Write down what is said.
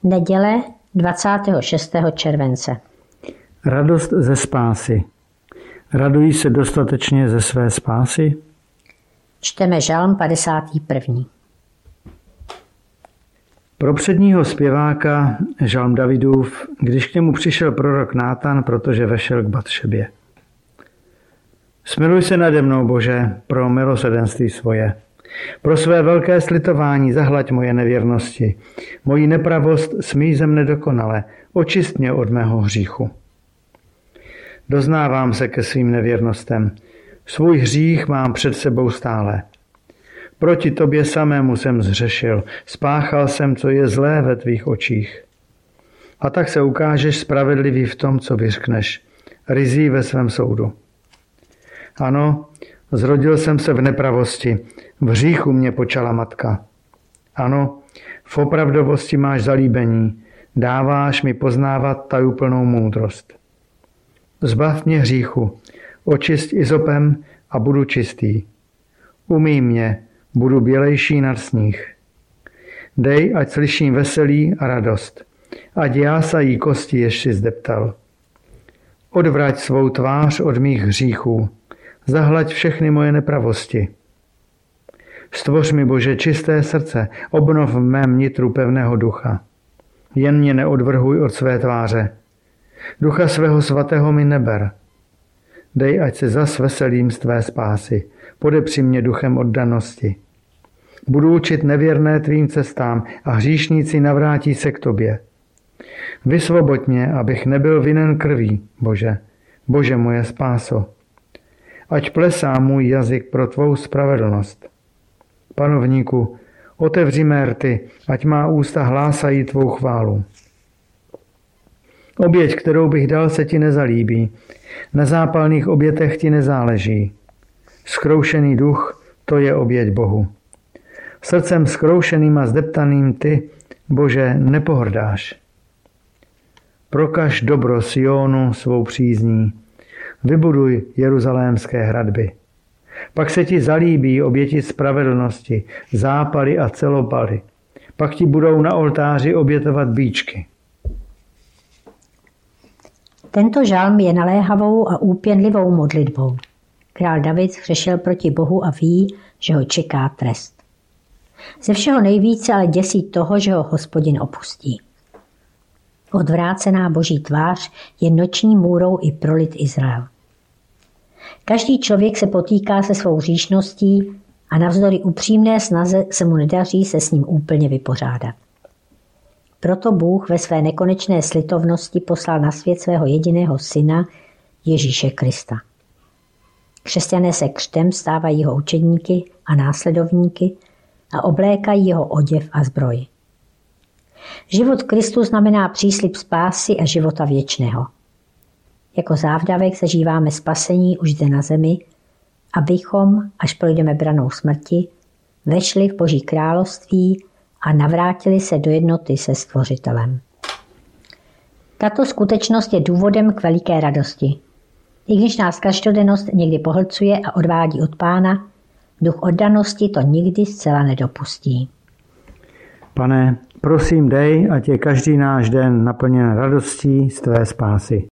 Neděle 26. července. Radost ze spásy. Radují se dostatečně ze své spásy? Čteme Žalm 51. Pro předního zpěváka Žalm Davidův, když k němu přišel prorok Nátan, protože vešel k Batšebě. Smiluj se nade mnou, Bože, pro milosrdenství svoje. Pro své velké slitování zahlaď moje nevěrnosti. Moji nepravost smíj ze mne dokonale, očist mě od mého hříchu. Doznávám se ke svým nevěrnostem. Svůj hřích mám před sebou stále. Proti tobě samému jsem zřešil, spáchal jsem, co je zlé ve tvých očích. A tak se ukážeš spravedlivý v tom, co vyřkneš, ryzí ve svém soudu. Ano, zrodil jsem se v nepravosti, v hříchu mě počala matka. Ano, v opravdovosti máš zalíbení, dáváš mi poznávat tajuplnou moudrost. Zbav mě hříchu, očist izopem a budu čistý. Umyj mě, budu bělejší nad sníh. Dej, ať slyším veselí a radost, ať jásají kosti, jež si zdeptal. Odvrať svou tvář od mých hříchů, zahlaď všechny moje nepravosti. Stvoř mi, Bože, čisté srdce, obnov v mém nitru pevného ducha. Jen mě neodvrhuj od své tváře. Ducha svého svatého mi neber. Dej, ať se zas veselím z tvé spásy, podepři mě duchem oddanosti. Budu učit nevěrné tvým cestám a hříšníci navrátí se k tobě. Vysvoboď mě, abych nebyl vinen krví, Bože, Bože moje spáso. Ať plesá můj jazyk pro tvou spravedlnost. Panovníku, otevři mé rty, ať má ústa hlásají tvou chválu. Oběť, kterou bych dal, se ti nezalíbí. Na zápalných obětech ti nezáleží. Zkroušený duch, to je oběť Bohu. Srdcem zkroušeným a zdeptaným ty, Bože, nepohrdáš. Prokaž dobro Sionu svou přízní. Vybuduj jeruzalémské hradby. Pak se ti zalíbí oběti spravedlnosti, zápaly a celopaly. Pak ti budou na oltáři obětovat býčky. Tento žalm je naléhavou a úpěnlivou modlitbou. Král David hřešil proti Bohu a ví, že ho čeká trest. Ze všeho nejvíce ale děsí toho, že ho Hospodin opustí. Odvrácená Boží tvář je noční můrou i pro lid Izrael. Každý člověk se potýká se svou hříšností a navzdory upřímné snaze se mu nedaří se s ním úplně vypořádat. Proto Bůh ve své nekonečné slitovnosti poslal na svět svého jediného syna Ježíše Krista. Křesťané se křtem stávají jeho učedníky a následovníky a oblékají jeho oděv a zbroj. Život Kristu znamená příslib spásy a života věčného. Jako závdavek zažíváme spasení už zde na zemi, abychom, až projdeme branou smrti, vešli v Boží království a navrátili se do jednoty se Stvořitelem. Tato skutečnost je důvodem k veliké radosti. I když nás každodennost někdy pohlcuje a odvádí od Pána, duch oddanosti to nikdy zcela nedopustí. Pane, prosím dej, ať je každý náš den naplněn radostí z tvé spásy.